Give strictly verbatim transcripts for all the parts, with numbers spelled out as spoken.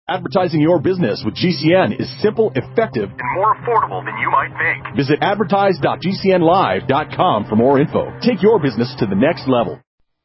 Advertising your business with G C N is simple, effective, and more affordable than you might think. Visit advertise dot g c n live dot com for more info. Take your business to the next level.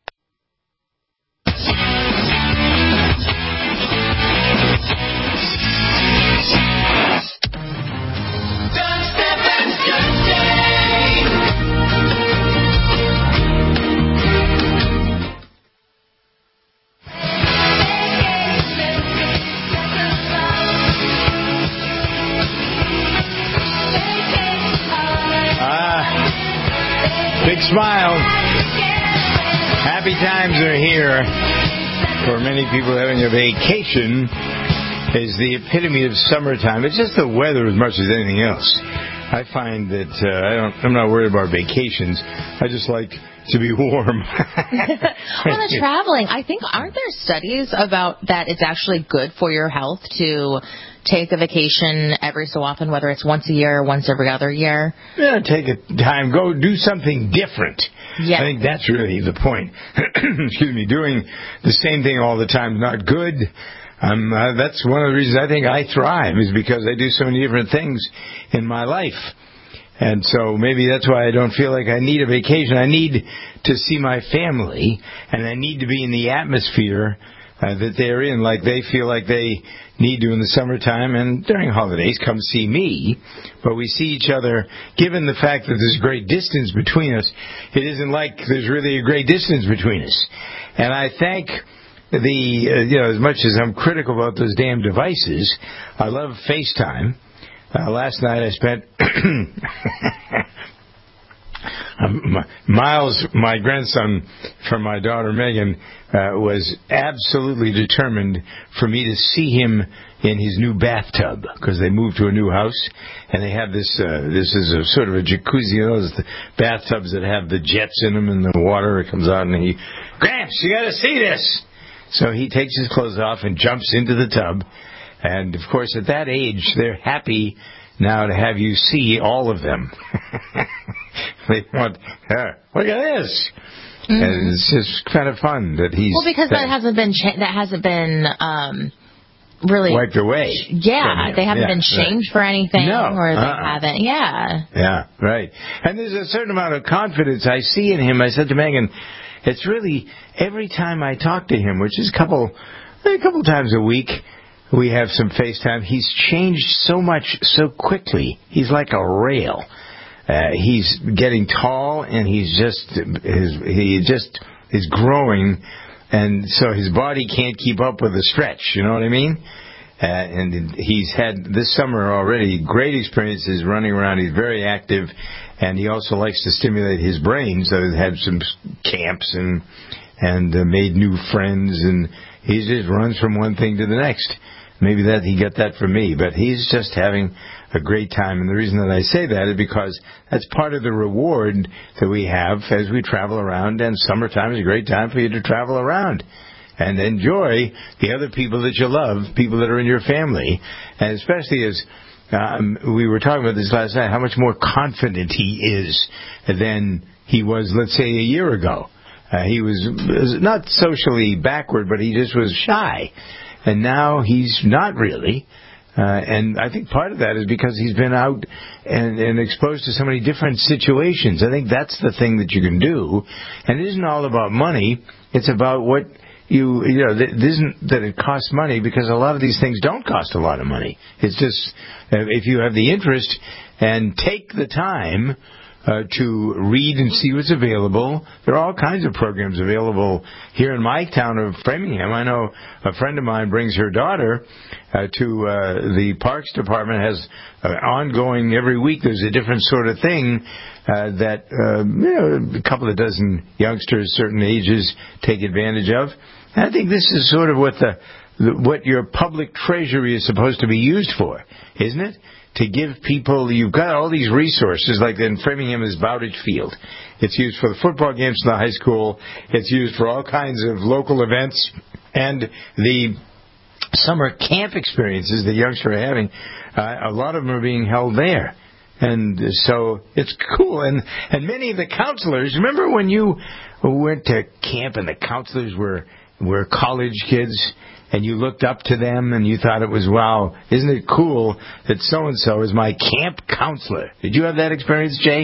Big smile. Happy times are here. For many people, having a vacation is the epitome of summertime. It's just the weather as much as anything else. I find that uh, I don't, I'm not worried about vacations. I just like to be warm. Well, the traveling, I think, aren't there studies about that it's actually good for your health to take a vacation every so often, whether it's once a year or once every other year? Yeah, take a time, go do something different. Yeah. I think that's really the point. Excuse me, doing the same thing all the time is not good. Um, uh, that's one of the reasons I think I thrive, is because I do so many different things in my life. And so maybe that's why I don't feel like I need a vacation. I need to see my family, and I need to be in the atmosphere uh, that they're in, like they feel like they need to in the summertime, and during holidays come see me. But we see each other, given the fact that there's great distance between us, it isn't like there's really a great distance between us. And I thank the, uh, you know, as much as I'm critical about those damn devices, I love FaceTime. Uh, last night I spent... um, Miles, my grandson from my daughter Megan, uh, was absolutely determined for me to see him in his new bathtub, because they moved to a new house, and they have this, uh, this is a sort of a jacuzzi, you know, those bathtubs that have the jets in them and the water comes out, and he, Gramps, you gotta see this! So he takes his clothes off and jumps into the tub. And, of course, at that age, they're happy now to have you see all of them. They want, uh, look at this. Mm-hmm. And it's just kind of fun that he's... Well, because that, that hasn't been, cha- that hasn't been um, really... wiped away. Yeah, they haven't yeah, been shamed right. for anything. No. Or they uh-uh. haven't, yeah. Yeah, right. And there's a certain amount of confidence I see in him. I said to Megan, it's really, every time I talk to him, which is a couple, a couple times a week, we have some FaceTime. He's changed so much so quickly. He's like a rail. Uh, he's getting tall, and he's just his, he just is growing, and so his body can't keep up with the stretch. You know what I mean? Uh, and he's had this summer already great experiences running around. He's very active, and he also likes to stimulate his brain. So he's had some camps and and uh, made new friends, and he just runs from one thing to the next. Maybe that he got that from me, but he's just having a great time. And the reason that I say that is because that's part of the reward that we have as we travel around. And summertime is a great time for you to travel around and enjoy the other people that you love, people that are in your family. And especially as um, we were talking about this last night, how much more confident he is than he was, let's say, a year ago. Uh, he was, was not socially backward, but he just was shy. And now he's not really. Uh, and I think part of that is because he's been out and, and exposed to so many different situations. I think that's the thing that you can do. And it isn't all about money. It's about what you, you know, it isn't that it costs money, because a lot of these things don't cost a lot of money. It's just uh, if you have the interest and take the time Uh, to read and see what's available. There are all kinds of programs available here in my town of Framingham. I know a friend of mine brings her daughter uh, to uh, the Parks Department, has uh, ongoing every week. There's a different sort of thing uh, that uh, you know, a couple of dozen youngsters, certain ages, take advantage of. And I think this is sort of what the, the what your public treasury is supposed to be used for, isn't it? To give people, you've got all these resources, like in Framingham is Bowditch Field. It's used for the football games in the high school. It's used for all kinds of local events. And the summer camp experiences that youngsters are having, uh, a lot of them are being held there. And so it's cool. And, and many of the counselors, remember when you went to camp and the counselors were, were college kids? and you looked up to them and you thought it was, wow, isn't it cool that so-and-so is my camp counselor? Did you have that experience, Jay?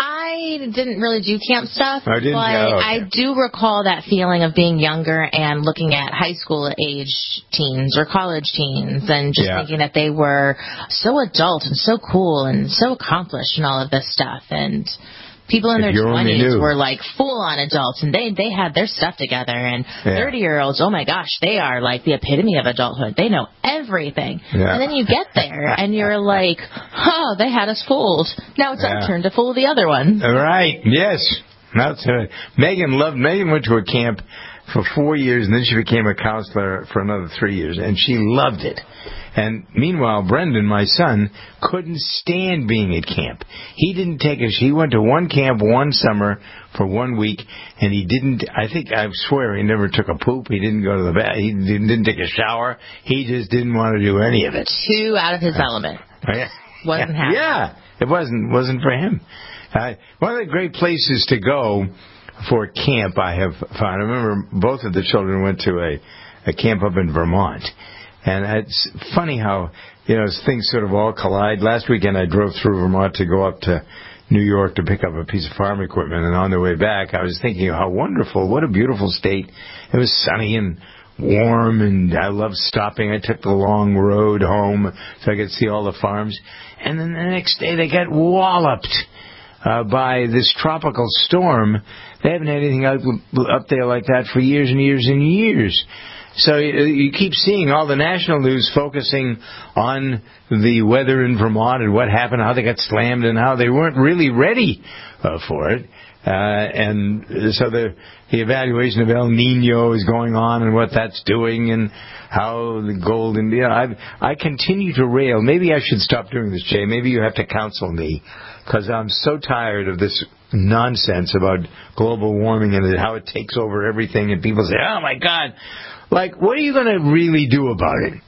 I didn't really do camp stuff, I didn't, but oh, okay. I do recall that feeling of being younger and looking at high school age teens or college teens and just yeah. thinking that they were so adult and so cool and so accomplished and all of this stuff. And people in if their twenties knew. were like full-on adults, and they, they had their stuff together. And thirty-year-olds, oh, my gosh, they are like the epitome of adulthood. They know everything. Yeah. And then you get there, and you're like, oh, they had us fooled. Now it's yeah. our turn to fool the other one. Right, yes. That's it. Megan loved, Megan went to a camp for four years, and then she became a counselor for another three years, and she loved it. And meanwhile, Brendan, my son, couldn't stand being at camp. He didn't take us. He went to one camp one summer for one week, and he didn't, I think, I swear, he never took a poop. He didn't go to the bath. He didn't, didn't take a shower. He just didn't want to do any of it. Too out of his element. Yeah. Wasn't happy. Yeah, it wasn't, wasn't for him. Uh, one of the great places to go for camp I have found, I remember both of the children went to a, a camp up in Vermont. And it's funny how, you know, things sort of all collide. Last weekend I drove through Vermont to go up to New York to pick up a piece of farm equipment. And on the way back, I was thinking how wonderful, what a beautiful state. It was sunny and warm, and I loved stopping. I took the long road home so I could see all the farms. And then the next day they got walloped uh, by this tropical storm. They haven't had anything up, up there like that for years and years and years. So you keep seeing all the national news focusing on the weather in Vermont and what happened, how they got slammed, and how they weren't really ready uh, for it. Uh, and so the the evaluation of El Nino is going on and what that's doing and how the golden... You know, I I continue to rail. Maybe I should stop doing this, Jay. Maybe you have to counsel me, because I'm so tired of this nonsense about global warming and how it takes over everything. And people say, oh, my God. Like, what are you going to really do about it?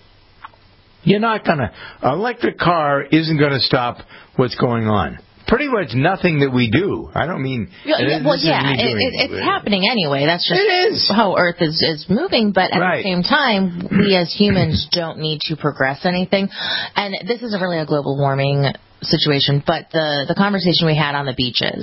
You're not going to... An electric car isn't going to stop what's going on. Pretty much nothing that we do. I don't mean... Yeah, well, yeah, it, it, it's happening anyway. That's just it is. how Earth is, is moving. But at right. the same time, we as humans don't need to progress anything. And this isn't really a global warming situation, but the, the conversation we had on the beaches,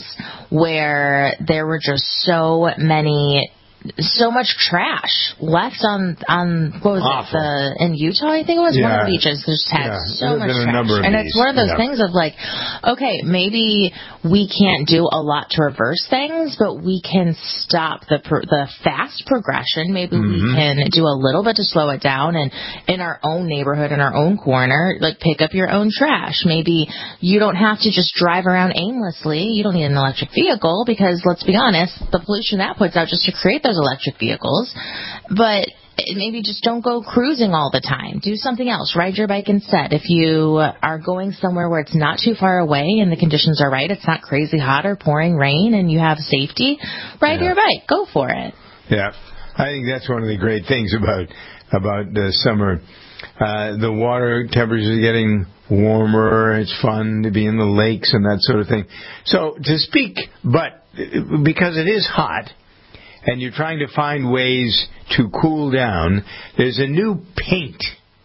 where there were just so many... so much trash left on on what was Awful. it the in Utah I think it was yeah. one of the beaches just had yeah. so much trash, of and these. it's one of those yeah. things of like, okay, maybe we can't do a lot to reverse things, but we can stop the pro- the fast progression. Maybe mm-hmm. we can do a little bit to slow it down, and in our own neighborhood, in our own corner, like pick up your own trash. Maybe you don't have to just drive around aimlessly. You don't need an electric vehicle, because let's be honest, the pollution that puts out just to create those electric vehicles. But maybe just don't go cruising all the time. Do something else. Ride your bike instead. If you are going somewhere where it's not too far away and the conditions are right, it's not crazy hot or pouring rain, and you have safety, ride yeah. your bike. Go for it. Yeah. I think that's one of the great things about about the summer. Uh, the water temperatures are getting warmer. It's fun to be in the lakes and that sort of thing. So to speak, but because it is hot, and you're trying to find ways to cool down, there's a new paint,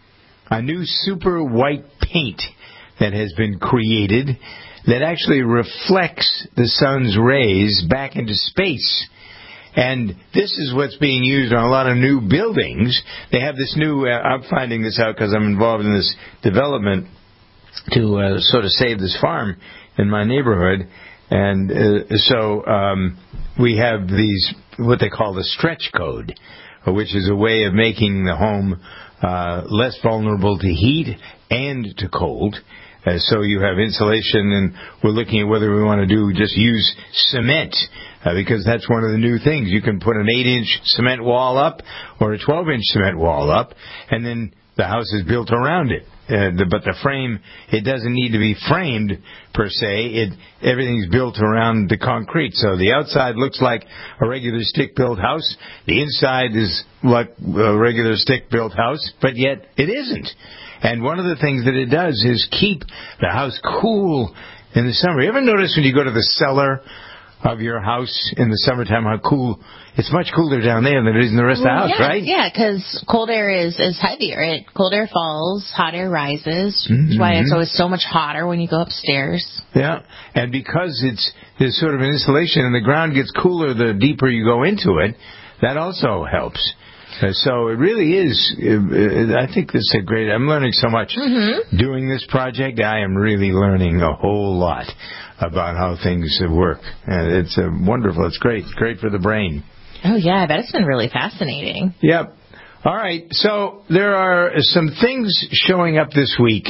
a new super white paint that has been created that actually reflects the sun's rays back into space. And this is what's being used on a lot of new buildings. They have this new, uh, I'm finding this out because I'm involved in this development to uh, sort of save this farm in my neighborhood. And uh, so um, we have these, what they call the stretch code, which is a way of making the home uh, less vulnerable to heat and to cold. Uh, so you have insulation, and we're looking at whether we want to do just use cement, uh, because that's one of the new things. You can put an eight-inch cement wall up or a twelve-inch cement wall up, and then the house is built around it. Uh, the, but the frame, it doesn't need to be framed per se. It everything's built around the concrete. So the outside looks like a regular stick-built house. The inside is like a regular stick-built house, but yet it isn't. And one of the things that it does is keep the house cool in the summer. You ever notice when you go to the cellar of your house in the summertime, how cool, it's much cooler down there than it is in the rest well, of the house, yeah, right? Yeah, because cold air is, is heavier. It, cold air falls, hot air rises. Mm-hmm. That's why it's always so much hotter when you go upstairs. Yeah, and because it's there's sort of an insulation and the ground gets cooler the deeper you go into it, that also helps. Uh, so it really is, uh, I think this is a great, I'm learning so much mm-hmm. doing this project. I am really learning a whole lot about how things work. And it's uh, wonderful. It's great. Great for the brain. Oh, yeah. I bet it's been really fascinating. Yep. All right. So there are some things showing up this week.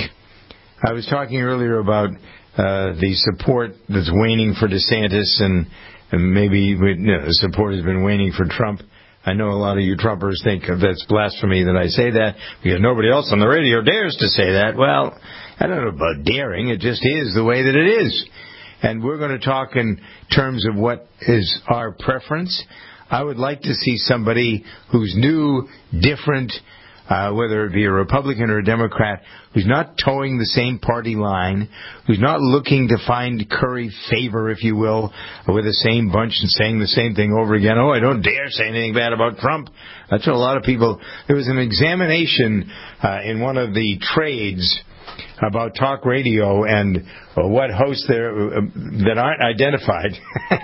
I was talking earlier about uh, the support that's waning for DeSantis, and, and maybe you know, the support has been waning for Trump. I know a lot of you Trumpers think that's blasphemy that I say that because nobody else on the radio dares to say that. Well, I don't know about daring. It just is the way that it is. And we're going to talk in terms of what is our preference. I would like to see somebody who's new, different, uh, whether it be a Republican or a Democrat, who's not towing the same party line, who's not looking to find curry favor, if you will, with the same bunch and saying the same thing over again. Oh, I don't dare say anything bad about Trump. That's what a lot of people... There was an examination uh, in one of the trades about talk radio and uh, what hosts there uh, that aren't identified,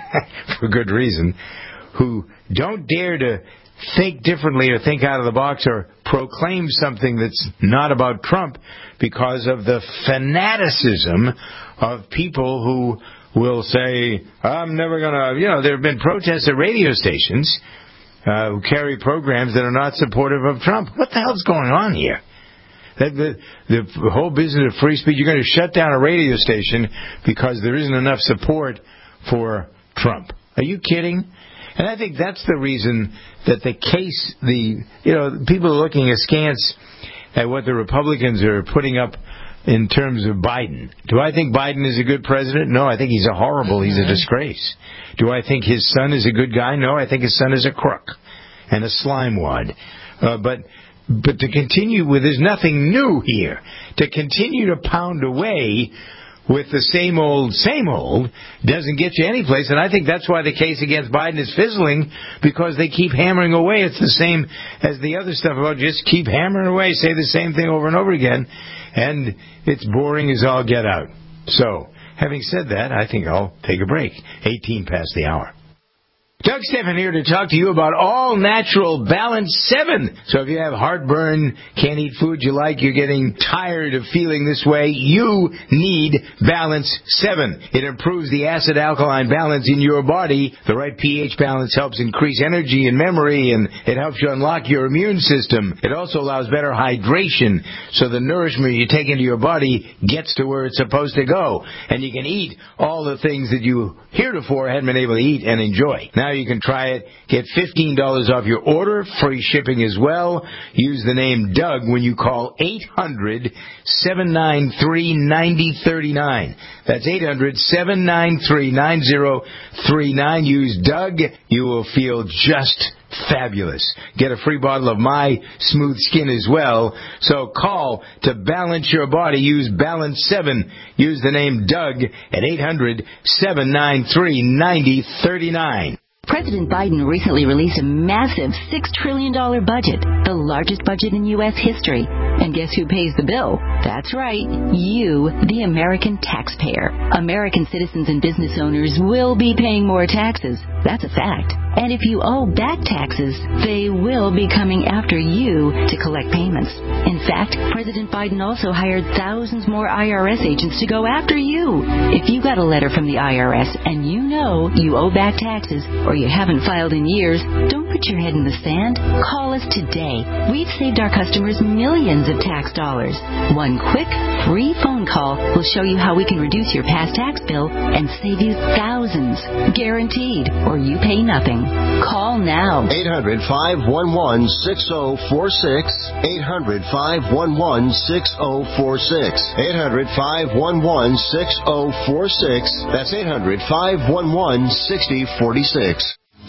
for good reason, who don't dare to think differently or think out of the box or proclaim something that's not about Trump because of the fanaticism of people who will say, I'm never going to, you know, there have been protests at radio stations uh, who carry programs that are not supportive of Trump. What the hell's going on here? That the, the whole business of free speech, you're going to shut down a radio station because there isn't enough support for Trump. Are you kidding? And I think that's the reason that the case, the you know, people are looking askance at what the Republicans are putting up in terms of Biden. Do I think Biden is a good president? No, I think he's a horrible, he's a disgrace. Do I think his son is a good guy? No, I think his son is a crook and a slimewad. Uh, but but to continue with, there's nothing new here. To continue to pound away with the same old, same old, doesn't get you any place. And I think that's why the case against Biden is fizzling, because they keep hammering away. It's the same as the other stuff about just keep hammering away, say the same thing over and over again, and it's boring as all get out. So, having said that, I think I'll take a break. eighteen past the hour. Doug Stephan here to talk to you about All Natural Balance seven. So if you have heartburn, can't eat food you like, you're getting tired of feeling this way, you need Balance seven. It improves the acid-alkaline balance in your body. The right pH balance helps increase energy and memory, and it helps you unlock your immune system. It also allows better hydration, so the nourishment you take into your body gets to where it's supposed to go. And you can eat all the things that you heretofore hadn't been able to eat and enjoy. Now you can try it. Get fifteen dollars off your order, free shipping as well. Use the name Doug when you call eight hundred, seven nine three, nine zero three nine. That's eight hundred, seven nine three, nine zero three nine. Use Doug. You will feel just fabulous. Get a free bottle of My Smooth Skin as well. So call to balance your body. Use Balance seven. Use the name Doug at eight hundred, seven nine three, nine zero three nine. President Biden recently released a massive six trillion dollars budget, the largest budget in U S history. And guess who pays the bill? That's right, you, the American taxpayer. American citizens and business owners will be paying more taxes. That's a fact. And if you owe back taxes, they will be coming after you to collect payments. In fact, President Biden also hired thousands more I R S agents to go after you. If you got a letter from the I R S and you know you owe back taxes or you haven't filed in years, don't put your head in the sand. Call us today. We've saved our customers millions of tax dollars. One quick, free phone call will show you how we can reduce your past tax bill and save you thousands. Guaranteed, or you pay nothing. Call now. eight hundred, five one one, six zero four six. eight hundred, five one one, six zero four six. eight hundred, five one one, six zero four six. That's eight hundred, five one one, six zero four six.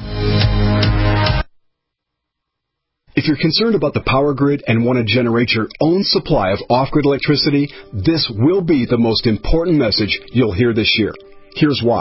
If you're concerned about the power grid and want to generate your own supply of off-grid electricity, this will be the most important message you'll hear this year. Here's why.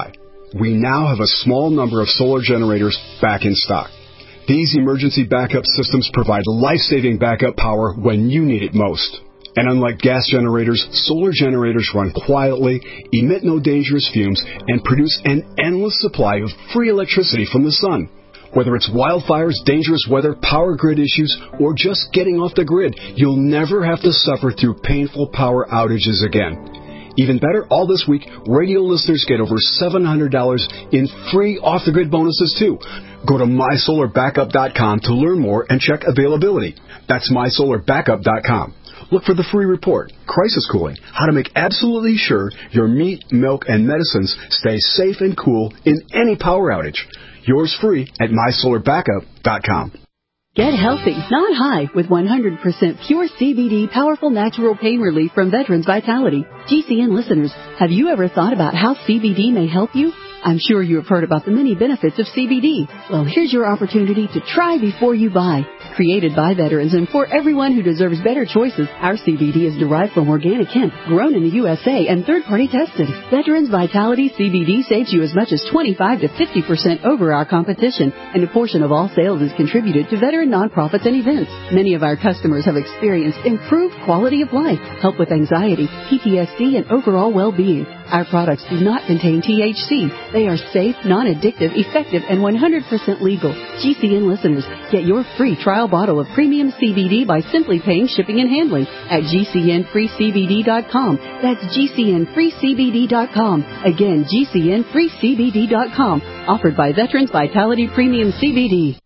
we now have a small number of solar generators back in stock. These emergency backup systems provide life-saving backup power when you need it most. And unlike gas generators, solar generators run quietly, emit no dangerous fumes, and produce an endless supply of free electricity from the sun. Whether it's wildfires, dangerous weather, power grid issues, or just getting off the grid, you'll never have to suffer through painful power outages again. Even better, all this week, radio listeners get over seven hundred dollars in free off-the-grid bonuses, too. Go to my solar backup dot com to learn more and check availability. That's my solar backup dot com. Look for the free report, Crisis Cooling, how to make absolutely sure your meat, milk, and medicines stay safe and cool in any power outage. Yours free at my solar backup dot com. Get healthy, not high, with one hundred percent pure C B D powerful natural pain relief from Veterans Vitality. G C N listeners, have you ever thought about how C B D may help you? I'm sure you have heard about the many benefits of C B D. Well, here's your opportunity to try before you buy. Created by veterans and for everyone who deserves better choices, our C B D is derived from organic hemp, grown in the U S A and third-party tested. Veterans Vitality C B D saves you as much as twenty-five to fifty percent over our competition, and a portion of all sales is contributed to veteran nonprofits and events. Many of our customers have experienced improved quality of life, help with anxiety, P T S D, and overall well-being. Our products do not contain T H C. They are safe, non-addictive, effective, and one hundred percent legal. G C N listeners, get your free trial bottle of premium C B D by simply paying shipping and handling at G C N free C B D dot com. That's G C N free C B D dot com. Again, G C N free C B D dot com. Offered by Veterans Vitality Premium C B D.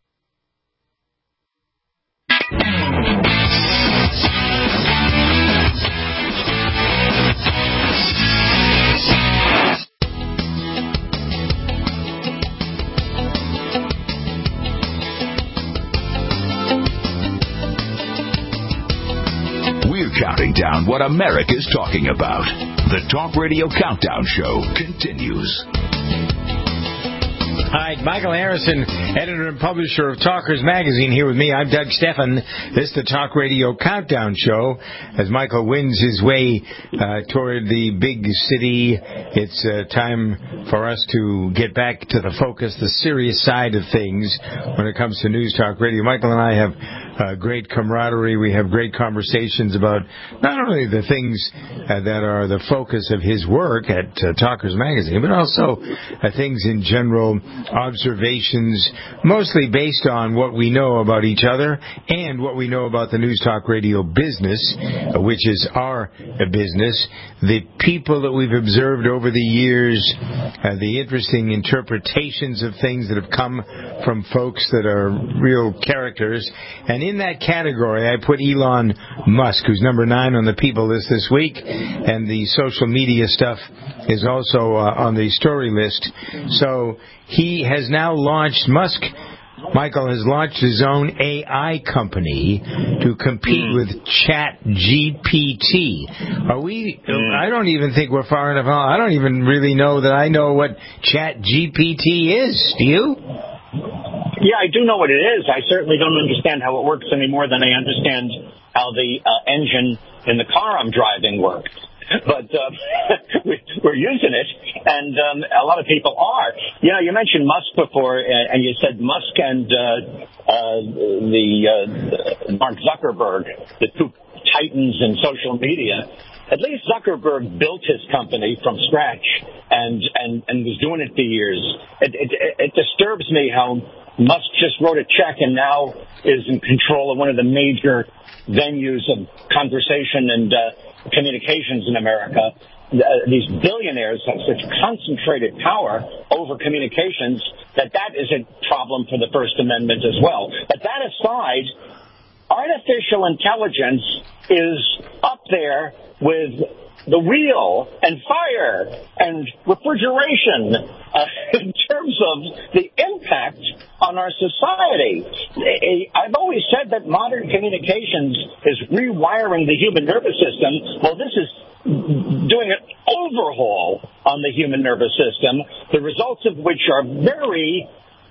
Counting down what America's talking about. The Talk Radio Countdown Show continues. Hi, Michael Harrison, editor and publisher of Talkers Magazine, here with me. I'm Doug Stephan. This is the Talk Radio Countdown Show. As Michael wins his way uh, toward the big city, it's uh, time for us to get back to the focus, the serious side of things when it comes to News Talk Radio. Michael and I have Uh, great camaraderie. We have great conversations about not only the things uh, that are the focus of his work at uh, Talkers Magazine, but also uh, things in general, observations, mostly based on what we know about each other and what we know about the News Talk Radio business, uh, which is our uh, business. The people that we've observed over the years, uh, the interesting interpretations of things that have come from folks that are real characters. And in that category, I put Elon Musk, who's number nine on the people list this week, and the social media stuff is also uh, on the story list. So he has now launched, Musk, Michael, has launched his own A I company to compete with Chat G P T. Are we, I don't even think we're far enough on. I don't even really know that I know what Chat G P T is. Do you? Yeah, I do know what it is. I certainly don't understand how it works any more than I understand how the uh, engine in the car I'm driving works. But uh, we're using it, and um, a lot of people are. You know, you mentioned Musk before, and you said Musk and uh, uh, the uh, Mark Zuckerberg, the two titans in social media. At least Zuckerberg built his company from scratch and and, and was doing it for years. It, it, it disturbs me how Musk just wrote a check and now is in control of one of the major venues of conversation and uh, communications in America. Uh, these billionaires have such concentrated power over communications that that is a problem for the First Amendment as well. But that aside, artificial intelligence is up there with the wheel and fire and refrigeration uh, in terms of the impact on our society. I've always said that modern communications is rewiring the human nervous system. Well, this is doing an overhaul on the human nervous system, the results of which are very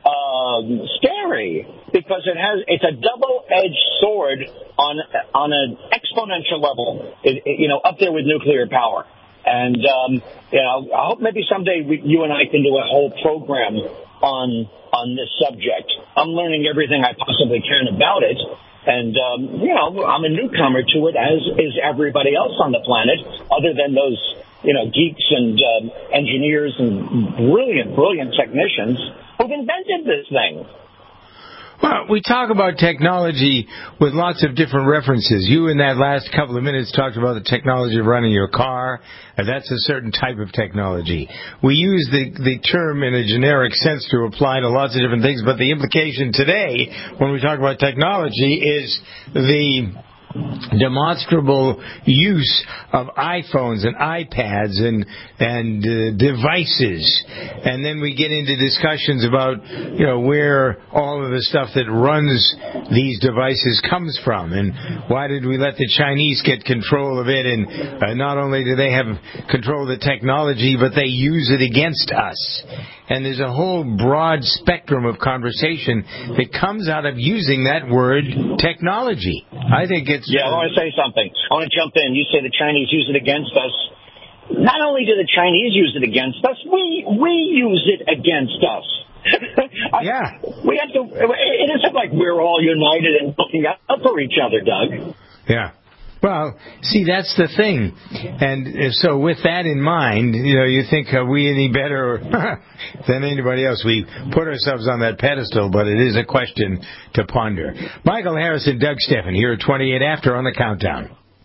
Um, scary because it has it's a double-edged sword on on an exponential level, it, it, you know, up there with nuclear power. And, um, you know, I hope maybe someday we, you and I can do a whole program on on this subject. I'm learning everything I possibly can about it. And, um, you know, I'm a newcomer to it, as is everybody else on the planet, other than those, you know, geeks and um, engineers and brilliant, brilliant technicians who've invented this thing. Well, we talk about technology with lots of different references. You, in that last couple of minutes, talked about the technology of running your car, and that's a certain type of technology. We use the, the term in a generic sense to apply to lots of different things, but the implication today, when we talk about technology, is the demonstrable use of iPhones and iPads and and uh, devices, and then we get into discussions about, you know, where all of the stuff that runs these devices comes from, and why did we let the Chinese get control of it, and uh, not only do they have control of the technology, but they use it against us. And there's a whole broad spectrum of conversation that comes out of using that word technology. I think it's... Yeah, I want to say something. I want to jump in. You say the Chinese use it against us. Not only do the Chinese use it against us, we we use it against us. I, yeah. We have to... It isn't like we're all united and looking out for each other, Doug. Yeah. Well, see, that's the thing. And so with that in mind, you know, you think, are we any better than anybody else? We put ourselves on that pedestal, but it is a question to ponder. Michael Harris and Doug Steffen here at twenty-eight after on the Countdown.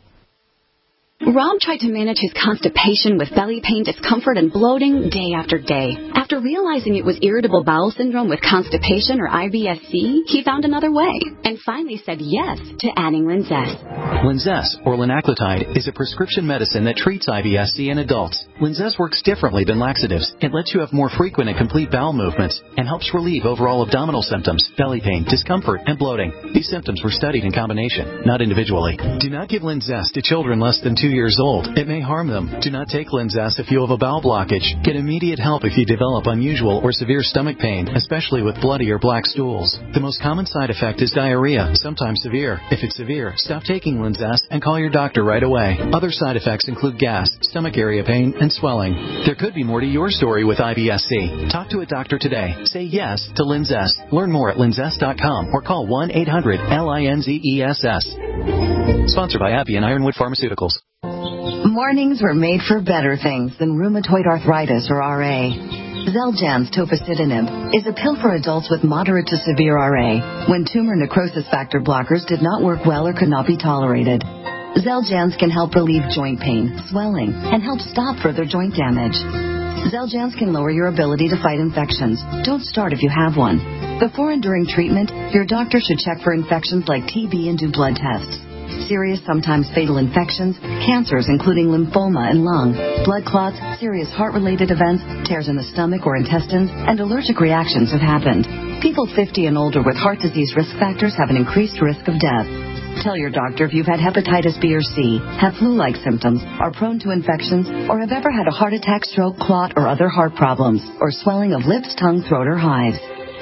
Rob tried to manage his constipation with belly pain, discomfort, and bloating day after day. After realizing it was irritable bowel syndrome with constipation, or I B S C, he found another way and finally said yes to adding Linzess. Linzess, or linaclotide, is a prescription medicine that treats I B S C in adults. Linzess works differently than laxatives. It lets you have more frequent and complete bowel movements and helps relieve overall abdominal symptoms, belly pain, discomfort, and bloating. These symptoms were studied in combination, not individually. Do not give Linzess to children less than two years old. It may harm them. Do not take Linzess if you have a bowel blockage. Get immediate help if you develop unusual or severe stomach pain, especially with bloody or black stools. The most common side effect is diarrhea, sometimes severe. If it's severe, stop taking Linzess and call your doctor right away. Other side effects include gas, stomach area pain, and swelling. There could be more to your story with I B S C. Talk to a doctor today. Say yes to Linzess. Learn more at linzess dot com or call one eight hundred L I N Z E S S. Sponsored by AbbVie and Ironwood Pharmaceuticals. Mornings were made for better things than rheumatoid arthritis or R A. Xeljanz tofacitinib is a pill for adults with moderate to severe R A when tumor necrosis factor blockers did not work well or could not be tolerated. Xeljanz can help relieve joint pain, swelling, and help stop further joint damage. Xeljanz can lower your ability to fight infections. Don't start if you have one. Before and during treatment, your doctor should check for infections like T B and do blood tests. Serious, sometimes fatal infections, cancers including lymphoma and lung, blood clots, serious heart-related events, tears in the stomach or intestines, and allergic reactions have happened. People fifty and older with heart disease risk factors have an increased risk of death. Tell your doctor if you've had hepatitis B or C, have flu-like symptoms, are prone to infections, or have ever had a heart attack, stroke, clot, or other heart problems, or swelling of lips, tongue, throat, or hives.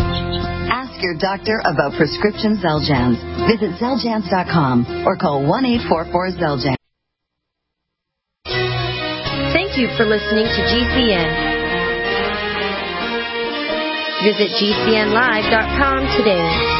Ask your doctor about prescription Xeljanz. Visit Xeljanz dot com or call one eight four four Xeljanz. Thank you for listening to G C N. Visit G C N live dot com today.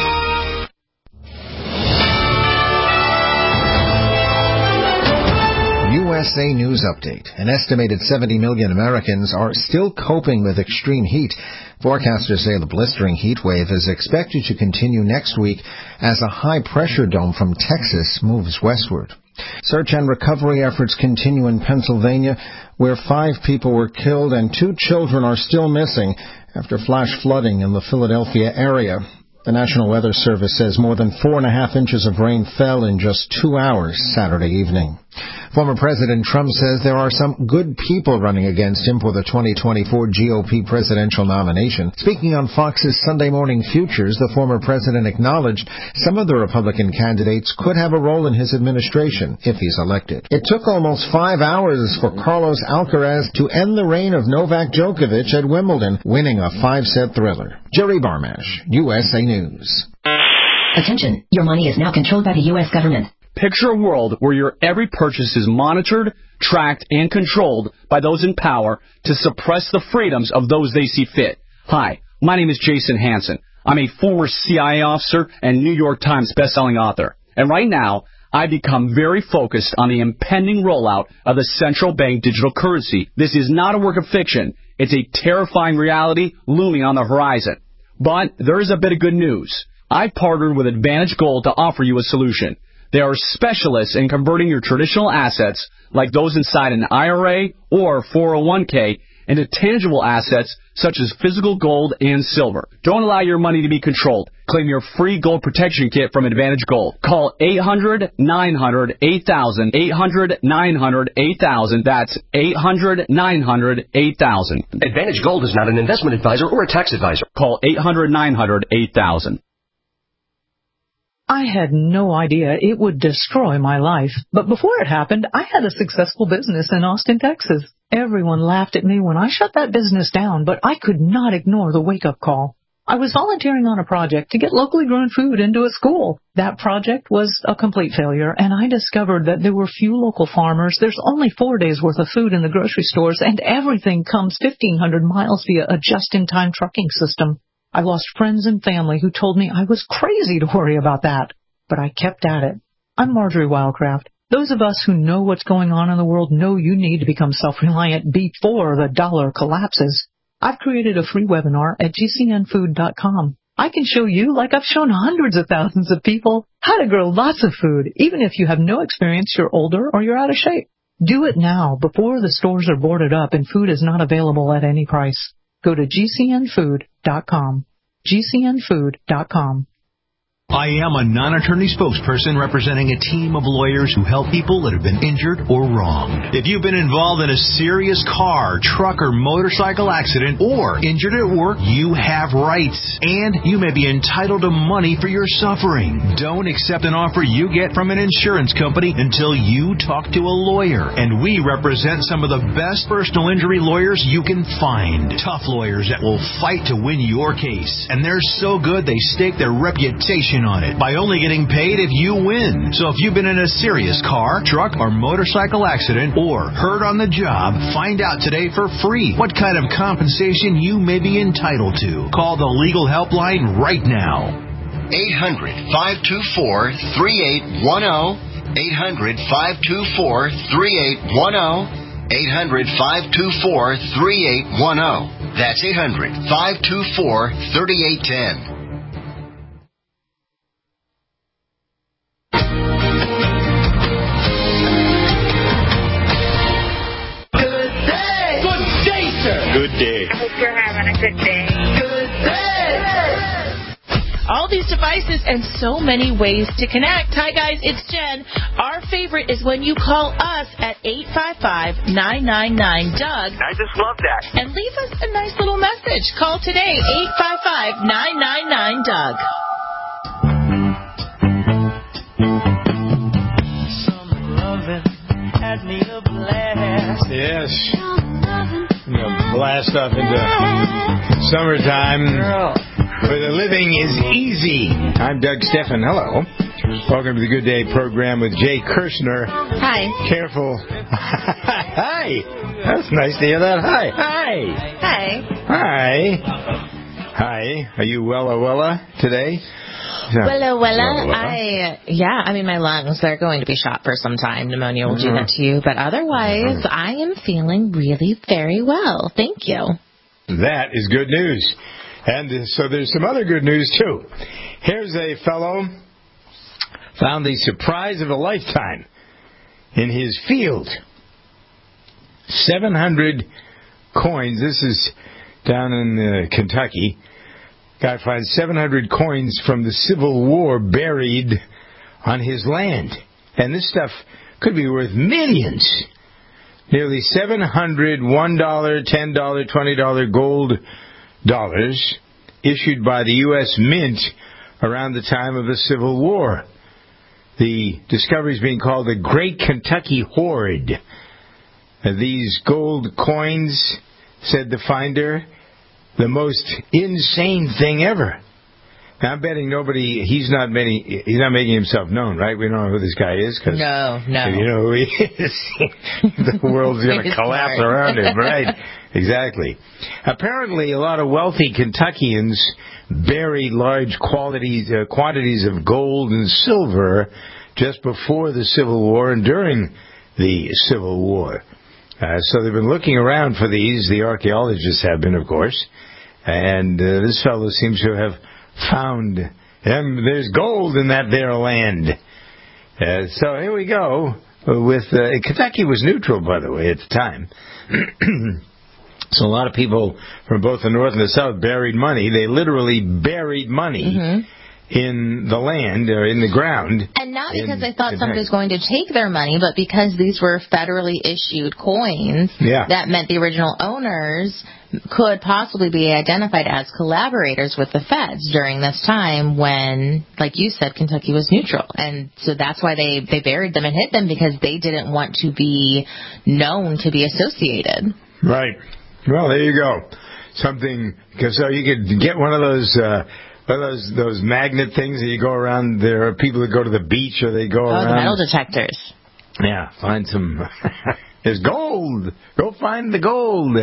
U S A News Update. An estimated seventy million Americans are still coping with extreme heat. Forecasters say the blistering heat wave is expected to continue next week as a high-pressure dome from Texas moves westward. Search and recovery efforts continue in Pennsylvania, where five people were killed and two children are still missing after flash flooding in the Philadelphia area. The National Weather Service says more than four and a half inches of rain fell in just two hours Saturday evening. Former President Trump says there are some good people running against him for the twenty twenty-four G O P presidential nomination. Speaking on Fox's Sunday Morning Futures, the former president acknowledged some of the Republican candidates could have a role in his administration if he's elected. It took almost five hours for Carlos Alcaraz to end the reign of Novak Djokovic at Wimbledon, winning a five-set thriller. Jerry Barmash, U S A News. Attention, your money is now controlled by the U S government. Picture a world where your every purchase is monitored, tracked, and controlled by those in power to suppress the freedoms of those they see fit. Hi, my name is Jason Hansen. I'm a former C I A officer and New York Times bestselling author. And right now, I've become very focused on the impending rollout of the central bank digital currency. This is not a work of fiction. It's a terrifying reality looming on the horizon. But there is a bit of good news. I've partnered with Advantage Gold to offer you a solution. They are specialists in converting your traditional assets, like those inside an I R A or four oh one k, into tangible assets such as physical gold and silver. Don't allow your money to be controlled. Claim your free gold protection kit from Advantage Gold. Call eight hundred, nine hundred, eight thousand, eight hundred, nine hundred, eight thousand. That's eight hundred, nine hundred, eight thousand. Advantage Gold is not an investment advisor or a tax advisor. Call eight hundred, nine hundred, eight thousand. I had no idea it would destroy my life, but before it happened, I had a successful business in Austin, Texas. Everyone laughed at me when I shut that business down, but I could not ignore the wake-up call. I was volunteering on a project to get locally grown food into a school. That project was a complete failure, and I discovered that there were few local farmers, there's only four days' worth of food in the grocery stores, and everything comes fifteen hundred miles via a just-in-time trucking system. I lost friends and family who told me I was crazy to worry about that, but I kept at it. I'm Marjorie Wildcraft. Those of us who know what's going on in the world know you need to become self-reliant before the dollar collapses. I've created a free webinar at G C N food dot com. I can show you, like I've shown hundreds of thousands of people, how to grow lots of food, even if you have no experience, you're older, or you're out of shape. Do it now, before the stores are boarded up and food is not available at any price. Go to G C N food dot com. G C N food dot com. I am a non-attorney spokesperson representing a team of lawyers who help people that have been injured or wronged. If you've been involved in a serious car, truck, or motorcycle accident or injured at work, you have rights, and you may be entitled to money for your suffering. Don't accept an offer you get from an insurance company until you talk to a lawyer, and we represent some of the best personal injury lawyers you can find. Tough lawyers that will fight to win your case, and they're so good they stake their reputation on it by only getting paid if you win. So if you've been in a serious car, truck, or motorcycle accident or hurt on the job, find out today for free what kind of compensation you may be entitled to. Call the legal helpline right now. eight hundred, five two four, three eight one zero. eight hundred, five two four, three eight one zero. eight hundred, five two four, three eight one zero. That's eight hundred, five two four, three eight one zero. Good day. I hope you're having a good day. Good day. All these devices and so many ways to connect. Hi, guys. It's Jen. Our favorite is when you call us at eight five five, nine nine nine, D O G. I just love that. And leave us a nice little message. Call today, eight five five, nine nine nine, D O G. Summer loving had me a blast. Yes. You know, blast off into summertime where the living is easy. I'm Doug Steffen. Hello. Welcome to the Good Day program with Jay Kirshner. Hi. Careful. Hi. That's nice to hear that. Hi. Hi. Hi. Hi. Hi. Are you wella wella today? Wella, wella. Wella, wella. I, yeah, I mean, my lungs, they're going to be shot for some time. Pneumonia will mm-hmm. do that to you. But otherwise, mm-hmm. I am feeling really very well. Thank you. That is good news. And so there's some other good news, too. Here's a fellow found the surprise of a lifetime in his field. seven hundred coins. This is down in uh, Kentucky. Guy finds seven hundred coins from the Civil War buried on his land. And this stuff could be worth millions. Nearly seven hundred one dollar, ten dollar, twenty dollar gold dollars issued by the U S Mint around the time of the Civil War. The discovery is being called the Great Kentucky Hoard. These gold coins, said the finder, the most insane thing ever. I'm betting nobody. He's not many. He's not making himself known, right? We don't know who this guy is. Cause no, no. If you know who he is, the world's going to collapse smart. around him, right? Exactly. Apparently, a lot of wealthy Kentuckians buried large quantities uh, quantities of gold and silver just before the Civil War and during the Civil War. Uh, so they've been looking around for these. The archaeologists have been, of course. And uh, this fellow seems to have found them. There's gold in that there land. Uh, so here we go. With uh, Kentucky was neutral, by the way, at the time. So a lot of people from both the North and the South buried money. They literally buried money mm-hmm. in the land or in the ground. And not because they Kentucky. thought somebody was going to take their money, but because these were federally issued coins, yeah. that meant the original owners could possibly be identified as collaborators with the feds during this time when, like you said, Kentucky was neutral. And so that's why they, they buried them and hid them, because they didn't want to be known to be associated. Right. Well, there you go. Something, because so you could get one of those... Uh, Well, those those magnet things that you go around. There are people that go to the beach or they go oh, around. Oh, the metal detectors. Yeah, find some. There's gold. Go find the gold.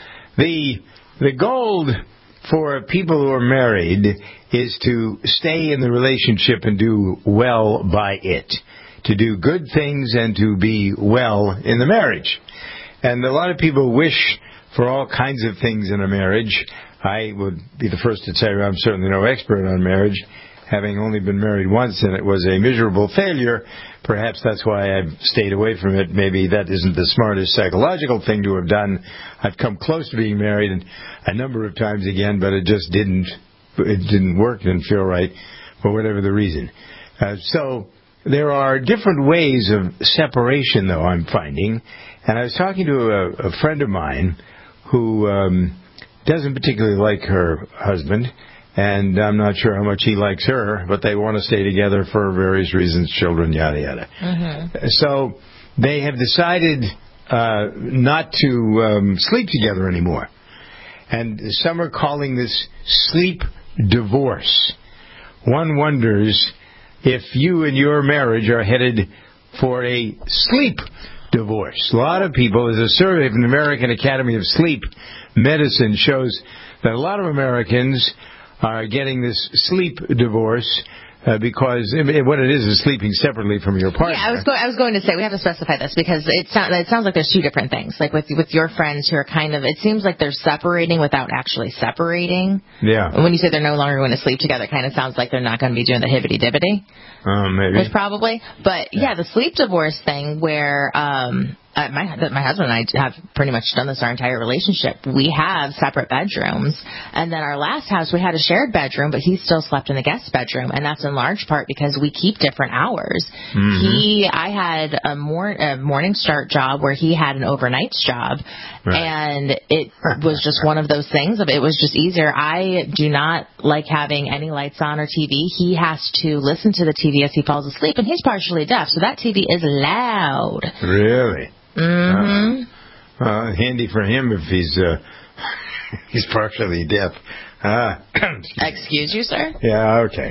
The the gold for people who are married is to stay in the relationship and do well by it, to do good things and to be well in the marriage. And a lot of people wish for all kinds of things in a marriage. I would be the first to say I'm certainly no expert on marriage, having only been married once, and it was a miserable failure. Perhaps that's why I've stayed away from it. Maybe that isn't the smartest psychological thing to have done. I've come close to being married a number of times again, but it just didn't. It didn't work, didn't feel right, for whatever the reason. Uh, so there are different ways of separation, though, I'm finding. And I was talking to a, a friend of mine who... Um, doesn't particularly like her husband, and I'm not sure how much he likes her, but they want to stay together for various reasons, children, yada, yada. Mm-hmm. So they have decided uh, not to um, sleep together anymore. And some are calling this sleep divorce. One wonders if you and your marriage are headed for a sleep divorce. A lot of people, as a survey from the American Academy of Sleep Medicine shows that a lot of Americans are getting this sleep divorce uh, because what it is is sleeping separately from your partner. Yeah, I was, go- I was going to say we have to specify this because it, sound- it sounds like there's two different things. Like with with your friends who are kind of, it seems like they're separating without actually separating. Yeah. And when you say they're no longer going to sleep together, it kind of sounds like they're not going to be doing the hibbity-dibbity. Oh, maybe. Which probably. But, yeah, the sleep divorce thing where um, uh, my my husband and I have pretty much done this our entire relationship. We have separate bedrooms. And then our last house, we had a shared bedroom, but he still slept in the guest bedroom. And that's in large part because we keep different hours. Mm-hmm. He, I had a, mor- a morning start job where he had an overnights job. Right. And it was just one of those things. Of It was just easier. I do not like having any lights on or T V. He has to listen to the T V as he falls asleep, and he's partially deaf, so that T V is loud. Really? Mm-hmm. Uh, uh, handy for him if he's uh, he's partially deaf. Uh, excuse you, sir? Yeah, okay.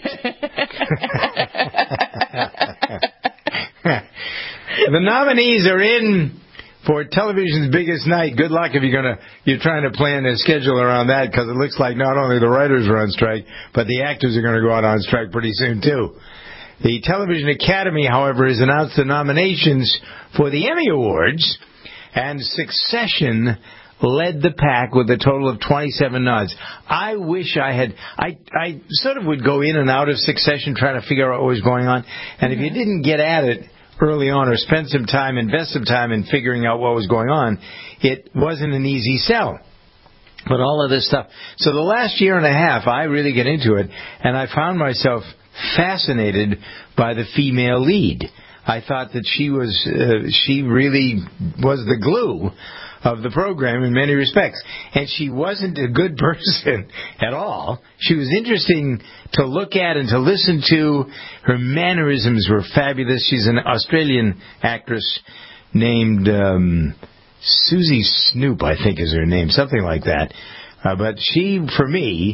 The nominees are in for television's biggest night. Good luck if you're gonna you're trying to plan a schedule around that, because it looks like not only the writers are on strike, but the actors are going to go out on strike pretty soon too. The Television Academy, however, has announced the nominations for the Emmy Awards, and Succession led the pack with a total of twenty-seven nods. I wish I had... I, I sort of would go in and out of Succession trying to figure out what was going on, and if you didn't get at it early on or spend some time, invest some time in figuring out what was going on, it wasn't an easy sell. But all of this stuff... So the last year and a half, I really get into it, and I found myself fascinated by the female lead. I thought that she was, uh, she really was the glue of the program in many respects. And she wasn't a good person at all. She was interesting to look at and to listen to. Her mannerisms were fabulous. She's an Australian actress named um, Susie Snoop, I think is her name, something like that. Uh, but she, for me,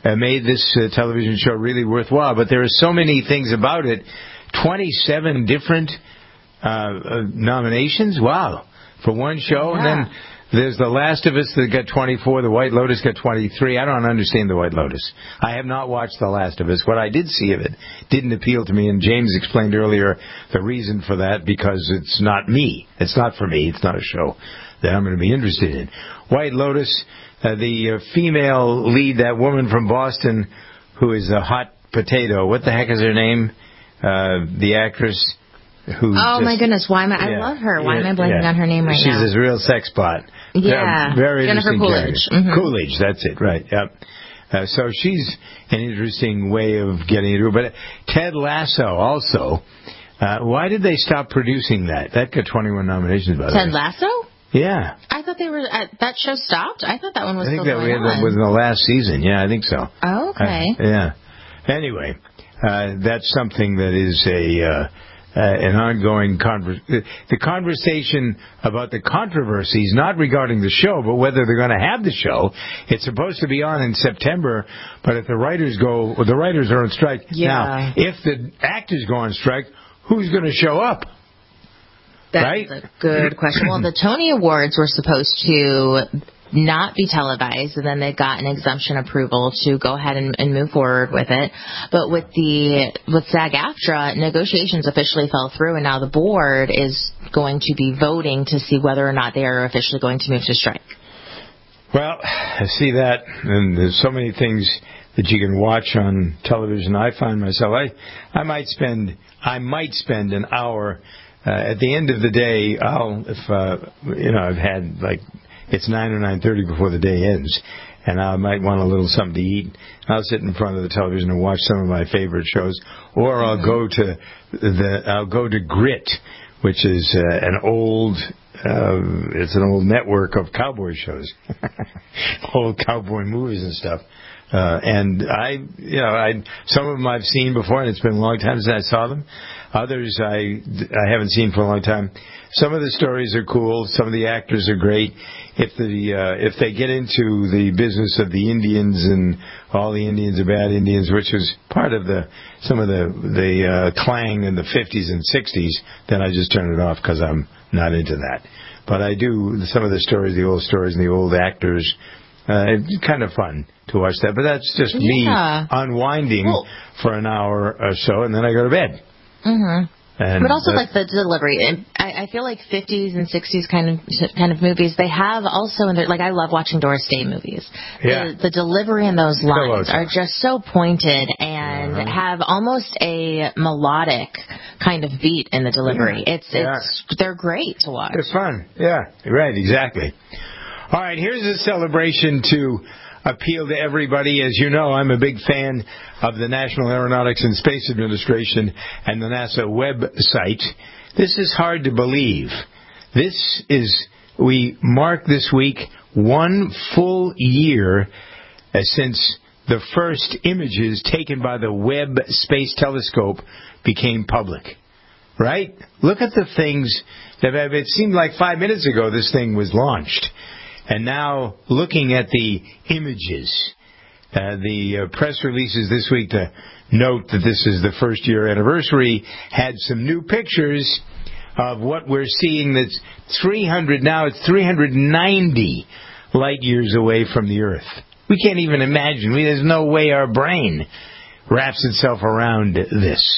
uh, made this uh, television show really worthwhile. But there are so many things about it. twenty-seven different uh, uh, nominations. Wow. For one show. Yeah. And then there's The Last of Us that got twenty-four. The White Lotus got twenty-three. I don't understand The White Lotus. I have not watched The Last of Us. What I did see of it didn't appeal to me. And James explained earlier the reason for that, because it's not me. It's not for me. It's not a show that I'm going to be interested in. White Lotus, uh, the uh, female lead, that woman from Boston who is a hot potato. What the heck is her name? Uh, the actress who Oh, just, my goodness. Why am I? yeah, I love her. Why yeah, am I blanking yeah. on her name right She's now? She's a real sex bot. Yeah. Uh, very Jennifer interesting Coolidge. character. Mm-hmm. Coolidge, that's it, right. Yep. Uh, so she's an interesting way of getting it. But Ted Lasso also. Uh, why did they stop producing that? That got twenty-one nominations, by the way. Ted Lasso? Yeah. I thought they were. Uh, that show stopped? I thought that one was I think still that going was, on. was in the last season. Yeah, I think so. Oh, okay. Uh, yeah. Anyway, uh, that's something that is a... Uh, Uh, an ongoing conver- the conversation about the controversies, not regarding the show, but whether they're going to have the show. It's supposed to be on in September, but if the writers go, well, the writers are on strike. Yeah. Now, if the actors go on strike, who's going to show up? That's right? a good question. Well, the Tony Awards were supposed to not be televised, and then they got an exemption approval to go ahead and, and move forward with it. But with the with SAG-AFTRA, negotiations officially fell through, and now the board is going to be voting to see whether or not they are officially going to move to strike. Well, I see that, and there's so many things that you can watch on television. I find myself, I, I might spend, I might spend an hour. Uh, at the end of the day, I'll, if uh, you know, I've had like. It's nine or nine thirty before the day ends, and I might want a little something to eat. I'll sit in front of the television and watch some of my favorite shows, or I'll go to the I'll go to Grit, which is uh, an old uh, it's an old network of cowboy shows, old cowboy movies and stuff. Uh, and I, you know, I some of them I've seen before, and it's been a long time since I saw them. Others I I haven't seen for a long time. Some of the stories are cool. Some of the actors are great. If the uh, if they get into the business of the Indians and all the Indians are bad Indians, which was part of the some of the the uh, clang in the fifties and sixties, then I just turn it off because I'm not into that. But I do some of the stories, the old stories, and the old actors. Uh, it's kind of fun to watch that. But that's just Yeah. me unwinding Well, for an hour or so, and then I go to bed. Mm-hmm. And but also, uh, like the delivery, and I, I feel like fifties and sixties kind of kind of movies. They have also in their, like I love watching Doris Day movies. Yeah. The, the delivery in those lines Hello, are just so pointed and Uh-huh. have almost a melodic kind of beat in the delivery. Yeah. It's Yeah. it's they're great to watch. It's fun. Yeah, right, exactly. All right, here's a celebration to appeal to everybody. As you know, I'm a big fan of the National Aeronautics and Space Administration and the NASA website. This is hard to believe. This is, we mark this week one full year uh, since the first images taken by the Webb Space Telescope became public. Right? Look at the things that have, it seemed like five minutes ago this thing was launched. And now, looking at the images, uh, the uh, press releases this week to note that this is the first year anniversary, had some new pictures of what we're seeing that's three hundred, now it's three hundred ninety light years away from the Earth. We can't even imagine. We, there's no way our brain wraps itself around this.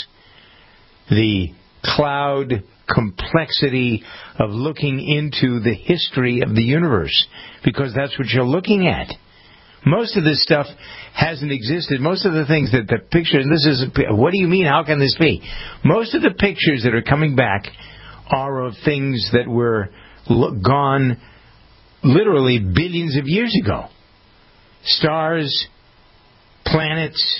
The cloud complexity of looking into the history of the universe, because that's what you're looking at. Most of this stuff hasn't existed. Most of the things that the picture, and this is, what do you mean, how can this be? Most of the pictures that are coming back are of things that were gone literally billions of years ago. Stars, planets,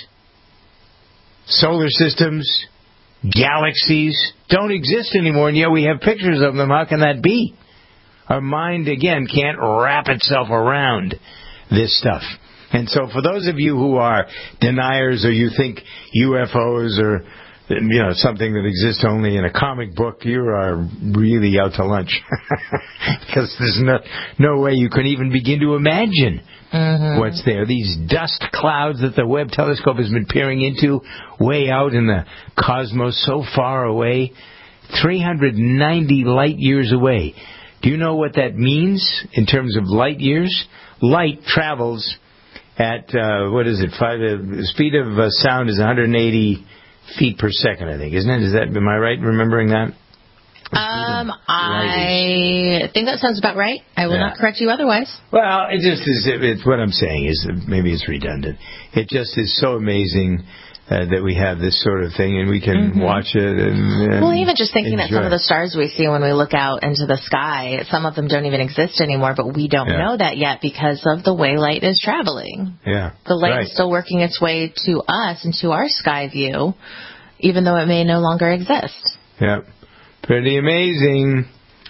solar systems, galaxies don't exist anymore, and yet we have pictures of them. How can that be? Our mind, again, can't wrap itself around this stuff. And so for those of you who are deniers, or you think U F Os are you know, something that exists only in a comic book, you are really out to lunch. Because there's no, no way you can even begin to imagine mm-hmm. what's there. These dust clouds that the Webb telescope has been peering into way out in the cosmos so far away, three hundred ninety light years away. Do you know what that means in terms of light years? Light travels at, uh, what is it, five, uh, the speed of uh, sound is one hundred eighty feet per second, I think, isn't it? Is that, am I right in remembering that? Um, I think that sounds about right. I will yeah. not correct you otherwise. Well, it just is, it, it's what I'm saying is, maybe it's redundant. It just is so amazing uh, that we have this sort of thing and we can mm-hmm. watch it. And, and well, even just thinking enjoy. that some of the stars we see when we look out into the sky, some of them don't even exist anymore, but we don't yeah. know that yet because of the way light is traveling. Yeah, the light right. is still working its way to us and to our sky view, even though it may no longer exist. Yeah, pretty amazing.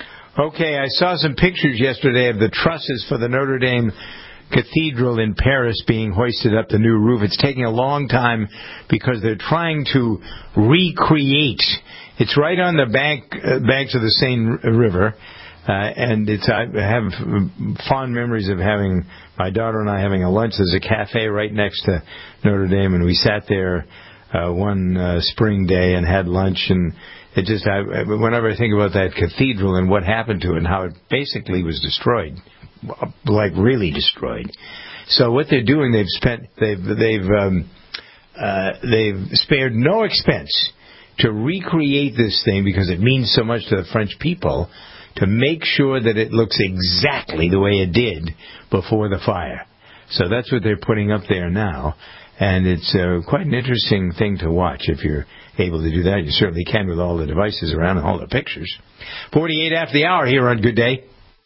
Okay, I saw some pictures yesterday of the trusses for the Notre Dame Cathedral in Paris being hoisted up the new roof. It's taking a long time because they're trying to recreate. It's right on the bank uh, banks of the Seine River, uh, and it's I have fond memories of having my daughter and I having a lunch. There's a cafe right next to Notre Dame, and we sat there uh, one uh, spring day and had lunch. And it just I, whenever I think about that cathedral and what happened to it and how it basically was destroyed. Like really destroyed. So what they're doing, they've spent, they've they've um, uh, they've spared no expense to recreate this thing because it means so much to the French people, to make sure that it looks exactly the way it did before the fire. So that's what they're putting up there now, and it's uh, quite an interesting thing to watch if you're able to do that. You certainly can with all the devices around and all the pictures. forty-eight after the hour here on Good Day.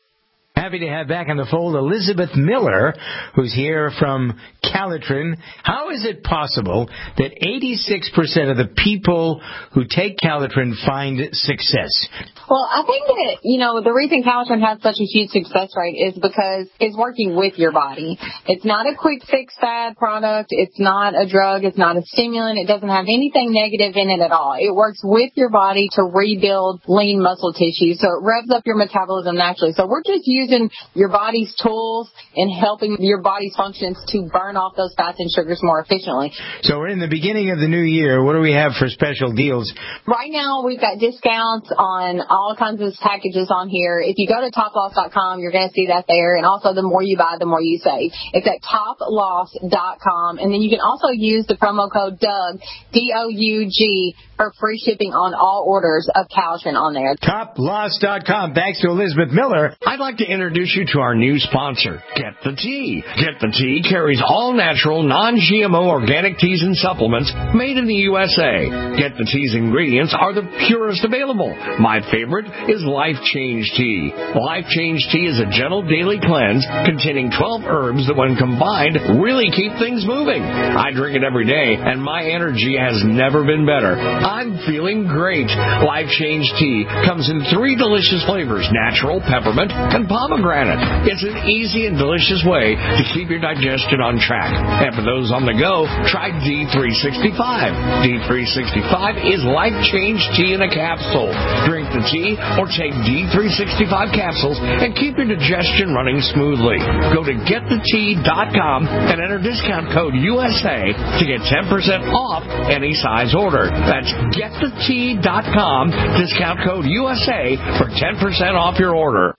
Happy to have back in the fold Elizabeth Miller, who's here from Calitrin. How is it possible that eighty-six percent of the people who take Calitrin find success? Well, I think that, you know, the reason Calitrin has such a huge success rate is because it's working with your body. It's not a quick fix fad product. It's not a drug. It's not a stimulant. It doesn't have anything negative in it at all. It works with your body to rebuild lean muscle tissue. So it revs up your metabolism naturally. So we're just using your body's tools and helping your body's functions to burn off those fats and sugars more efficiently. So we're in the beginning of the new year. What do we have for special deals? Right now, we've got discounts on all kinds of packages on here. If you go to top loss dot com, you're going to see that there. And also, the more you buy, the more you save. It's at top loss dot com. And then you can also use the promo code Doug, D O U G, for free shipping on all orders of Calitrin on there. top loss dot com. Thanks to Elizabeth Miller. I'd like to introduce you to our new sponsor, Get the Tea. Get the Tea carries all natural, non-G M O organic teas and supplements made in the U S A. Get the Tea's ingredients are the purest available. My favorite is Life Change Tea. Life Change Tea is a gentle daily cleanse containing twelve herbs that, when combined, really keep things moving. I drink it every day, and my energy has never been better. I'm feeling great. Life Change Tea comes in three delicious flavors: natural, peppermint, and pomegranate. It's an easy and delicious way to keep your digestion on track. And for those on the go, try D three sixty-five. D three sixty-five is Life Change Tea in a capsule. Drink the tea or take D three sixty-five capsules and keep your digestion running smoothly. Go to get the tea dot com and enter discount code U S A to get ten percent off any size order. That's get the tea dot com, discount code U S A for ten percent off your order.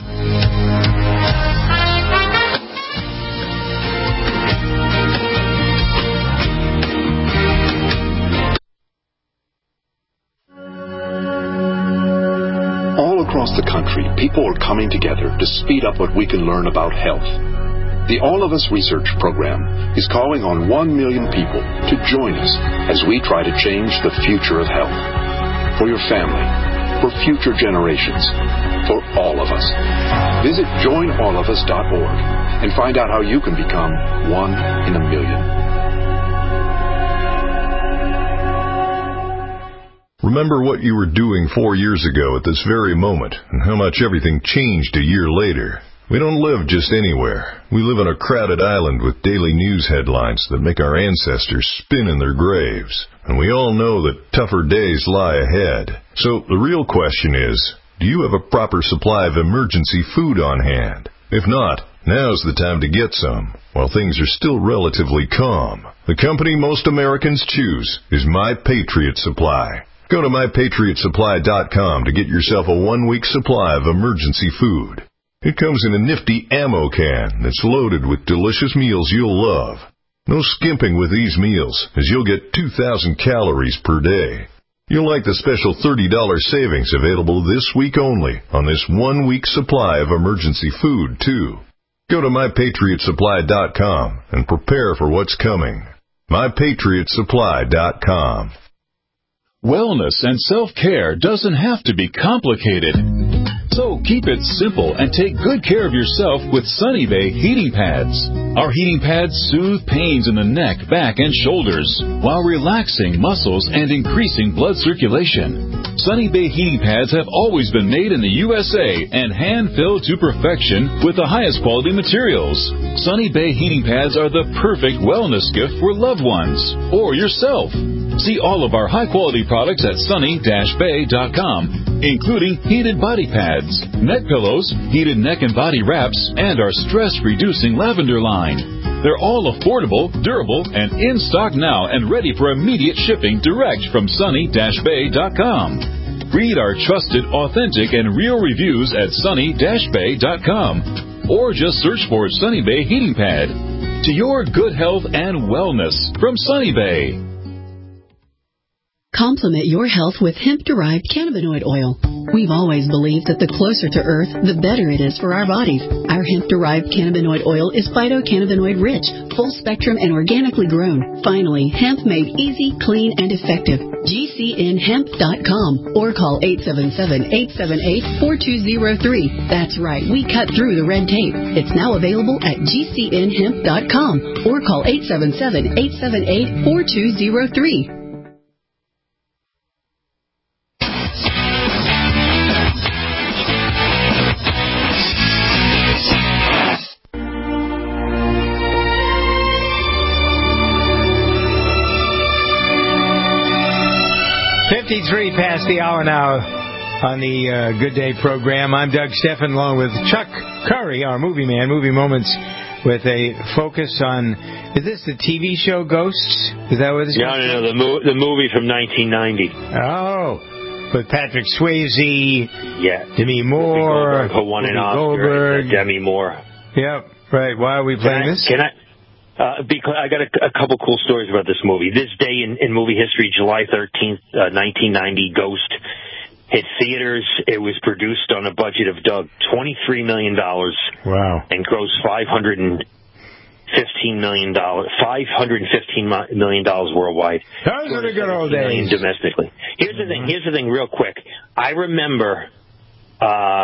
Across the country, people are coming together to speed up what we can learn about health. The All of Us Research Program is calling on one million people to join us as we try to change the future of health. For your family, for future generations, for all of us. Visit join all of us dot org and find out how you can become one in a million. Remember what you were doing four years ago at this very moment and how much everything changed a year later. We don't live just anywhere. We live on a crowded island with daily news headlines that make our ancestors spin in their graves. And we all know that tougher days lie ahead. So the real question is, do you have a proper supply of emergency food on hand? If not, now's the time to get some, while things are still relatively calm. The company most Americans choose is My Patriot Supply. Go to my patriot supply dot com to get yourself a one-week supply of emergency food. It comes in a nifty ammo can that's loaded with delicious meals you'll love. No skimping with these meals, as you'll get two thousand calories per day. You'll like the special thirty dollars savings available this week only on this one-week supply of emergency food, too. Go to my patriot supply dot com and prepare for what's coming. my patriot supply dot com. Wellness and self-care doesn't have to be complicated. So keep it simple and take good care of yourself with Sunny Bay heating pads. Our heating pads soothe pains in the neck, back, and shoulders while relaxing muscles and increasing blood circulation. Sunny Bay heating pads have always been made in the U S A and hand-filled to perfection with the highest quality materials. Sunny Bay heating pads are the perfect wellness gift for loved ones or yourself. See all of our high-quality products at sunny dash bay dot com, including heated body pads, neck pillows, heated neck and body wraps, and our stress-reducing lavender line. They're all affordable, durable, and in stock now and ready for immediate shipping direct from sunny dash bay dot com. Read our trusted, authentic, and real reviews at sunny dash bay dot com, or just search for Sunny Bay Heating Pad. To your good health and wellness from Sunny Bay. Complement your health with hemp-derived cannabinoid oil. We've always believed that the closer to Earth, the better it is for our bodies. Our hemp-derived cannabinoid oil is phytocannabinoid-rich, full-spectrum, and organically grown. Finally, hemp made easy, clean, and effective. G C N hemp dot com or call eight seven seven, eight seven eight, four two zero three. That's right, we cut through the red tape. It's now available at G C N hemp dot com or call eight seven seven, eight seven eight, four two zero three. fifty-three past the hour now on the uh, Good Day program. I'm Doug Steffen along with Chuck Curry, our movie man, Movie Moments, with a focus on, is this the T V show Ghosts? Is that what it's called? No, no, no, the, mo- the movie from nineteen ninety. Oh, with Patrick Swayze, yeah, Demi Moore, Goldberg, who won an Oscar, Goldberg, uh, Demi Moore. Yep, right. Why are we playing can I, this? Can I? Uh, because I got a, a couple cool stories about this movie. This day in, in movie history, July thirteenth, uh, nineteen ninety, Ghost hit theaters. It was produced on a budget of Doug twenty-three million dollars. Wow. And grossed five hundred fifteen million dollars, five hundred fifteen million dollars worldwide. Those are the good old days. Domestically. Here's the thing. Here's the thing real quick. I remember uh,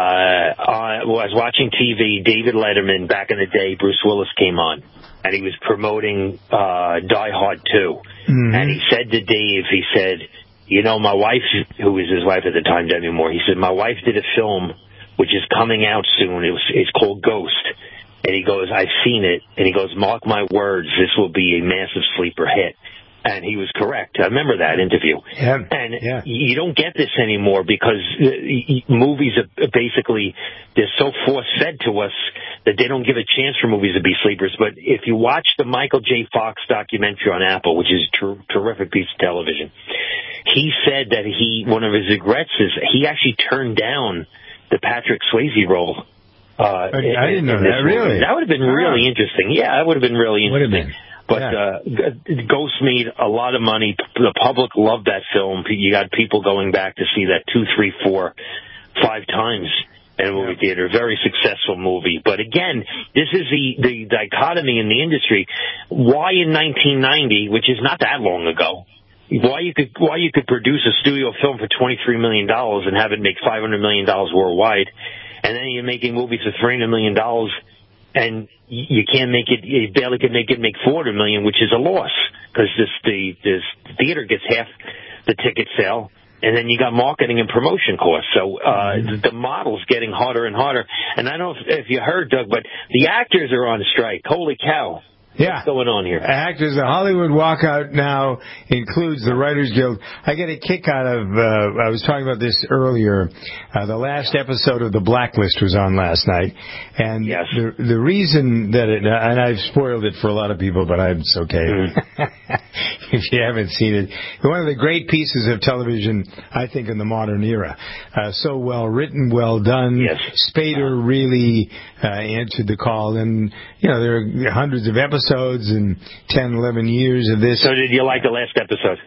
I was watching T V, David Letterman, back in the day, Bruce Willis came on. And he was promoting uh, Die Hard two. Mm-hmm. And he said to Dave, he said, you know, my wife, who was his wife at the time, Demi Moore, he said, my wife did a film which is coming out soon. It was, it's called Ghost. And he goes, I've seen it. And he goes, mark my words, this will be a massive sleeper hit. And he was correct. I remember that interview. Yeah. And yeah. you don't get this anymore because movies are basically, they're so force-fed to us that they don't give a chance for movies to be sleepers. But if you watch the Michael J. Fox documentary on Apple, which is a ter- terrific piece of television, he said that he, one of his regrets is he actually turned down the Patrick Swayze role. Uh, I, I didn't in, know in that, really. That would have been really wow. interesting. Yeah, that would have been really interesting. Would have been. But yeah. uh, Ghost made a lot of money. The public loved that film. You got people going back to see that two, three, four, five times in a movie yeah. theater. Very successful movie. But again, this is the, the dichotomy in the industry. Why in nineteen ninety, which is not that long ago, why you could why you could produce a studio film for twenty-three million dollars and have it make five hundred million dollars worldwide, and then you're making movies for three hundred million dollars and you can't make it, you barely can make it make four hundred million dollars, which is a loss, because this, the, this theater gets half the ticket sale, And then you got marketing and promotion costs. So uh, the model's getting harder and harder. And I don't know if, if you heard, Doug, but the actors are on strike. Holy cow. Yeah. What's going on here? Actors, the Hollywood walkout now includes the Writers Guild. I get a kick out of, uh, I was talking about this earlier, uh, the last episode of The Blacklist was on last night. And yes. the the reason that it, and I've spoiled it for a lot of people, but I'm, it's okay. Mm. If you haven't seen it, one of the great pieces of television, I think, in the modern era. Uh, so well written, well done. Yes. Spader really uh, answered the call. And, you know, there are hundreds of episodes. Episodes and ten, eleven years of this. So did you like the last episode?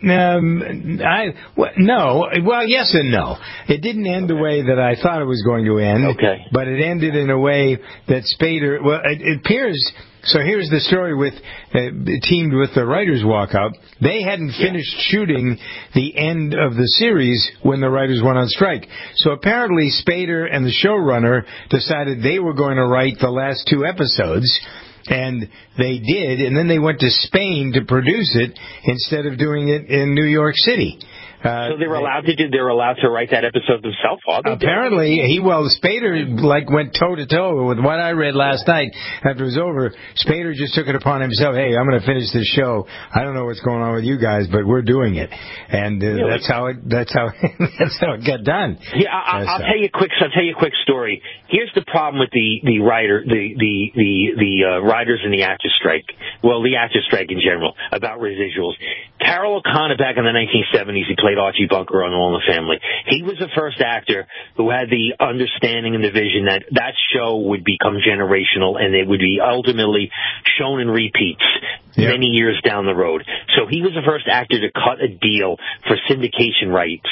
Um, I well, no. Well, yes and no. It didn't end the way that I thought it was going to end. Okay. But it ended in a way that Spader. Well, it, it appears. So here's the story with uh, teamed with the writers' walkout. They hadn't finished yeah. shooting the end of the series when the writers went on strike. So apparently Spader and the showrunner decided they were going to write the last two episodes. And they did, and then they went to Spain to produce it instead of doing it in New York City. Uh, so they were allowed to do. They were allowed to write that episode themselves. Apparently, he well, Spader like went toe to toe with what I read last night. After it was over, Spader just took it upon himself. Hey, I'm going to finish this show. I don't know what's going on with you guys, but we're doing it, and uh, really? that's how it. That's how. That's how it got done. Yeah, I, I'll tell you a quick. I'll tell you a quick story. Here's the problem with the the writer, the the the the uh, writers and the actors strike. Well, the actors strike in general about residuals. Carroll O'Connor back in the nineteen seventies, he played Archie Bunker on All in the Family. He was the first actor who had the understanding and the vision that that show would become generational and it would be ultimately shown in repeats yep. many years down the road. So he was the first actor to cut a deal for syndication rights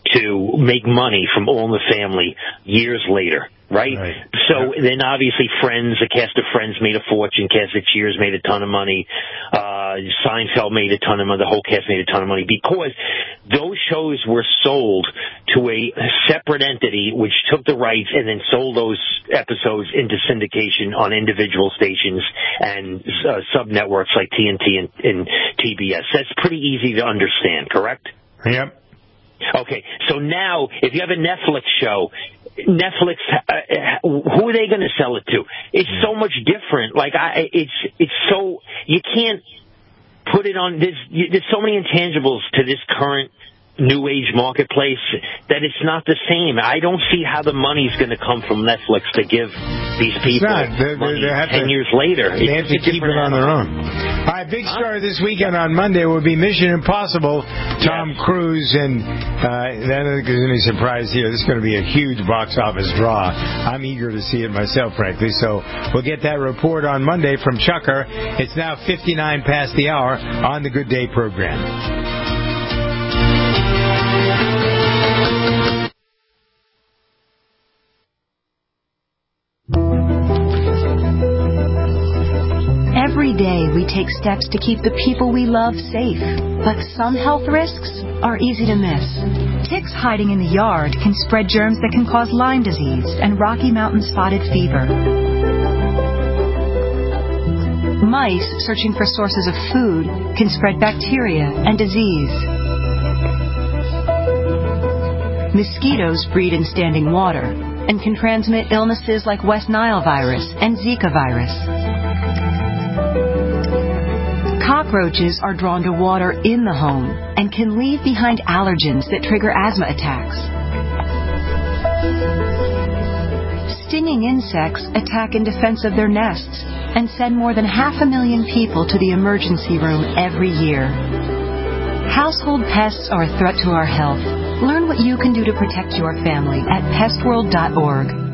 to make money from All in the Family years later. Right? right? So yeah. then obviously Friends, the cast of Friends made a fortune, cast of Cheers made a ton of money, uh, Seinfeld made a ton of money, the whole cast made a ton of money because those shows were sold to a separate entity which took the rights and then sold those episodes into syndication on individual stations and uh, sub-networks like T N T and, and T B S. That's pretty easy to understand, correct? Yep. Okay, so now if you have a Netflix show, Netflix, uh, who are they going to sell it to? It's so much different. Like I, it's it's so you can't put it on. There's there's so many intangibles to this current new age marketplace that it's not the same. I don't see how the money's going to come from Netflix to give these people they're, money they have ten to, years later. They have to keep it on their own. All right, big story this weekend on Monday will be Mission Impossible. Tom yes. Cruise, and uh, then there's any surprise here. This is going to be a huge box office draw. I'm eager to see it myself, frankly. So we'll get that report on Monday from Chucker. It's now fifty-nine past the hour on the Good Day program. Every day we take steps to keep the people we love safe, but some health risks are easy to miss. Ticks hiding in the yard can spread germs that can cause Lyme disease and Rocky Mountain spotted fever. Mice searching for sources of food can spread bacteria and disease. Mosquitoes breed in standing water and can transmit illnesses like West Nile virus and Zika virus. Cockroaches are drawn to water in the home and can leave behind allergens that trigger asthma attacks. Stinging insects attack in defense of their nests and send more than half a million people to the emergency room every year. Household pests are a threat to our health. Learn what you can do to protect your family at pest world dot org.